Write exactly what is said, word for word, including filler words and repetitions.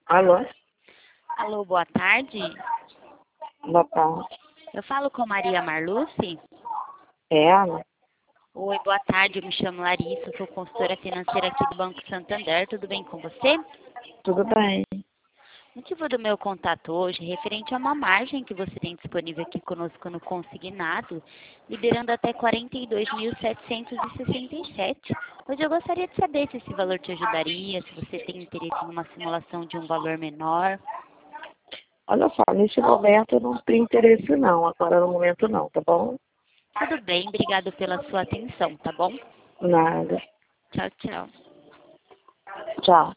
Alô? Alô, boa tarde. Boa tarde. Eu falo com Maria Marluce? É ela? Oi, boa tarde. Eu me chamo Larissa, sou consultora financeira aqui do Banco Santander. Tudo bem com você? Tudo bem. O motivo do meu contato hoje é referente a uma margem que você tem disponível aqui conosco no consignado, liberando até quarenta e dois mil setecentos e sessenta e sete. Hoje eu gostaria de saber se esse valor te ajudaria, se você tem interesse em uma simulação de um valor menor. Olha só, nesse momento eu não tenho interesse não. Agora no momento não, tá bom? Tudo bem, obrigado pela sua atenção, tá bom? Nada. Tchau, tchau. Tchau.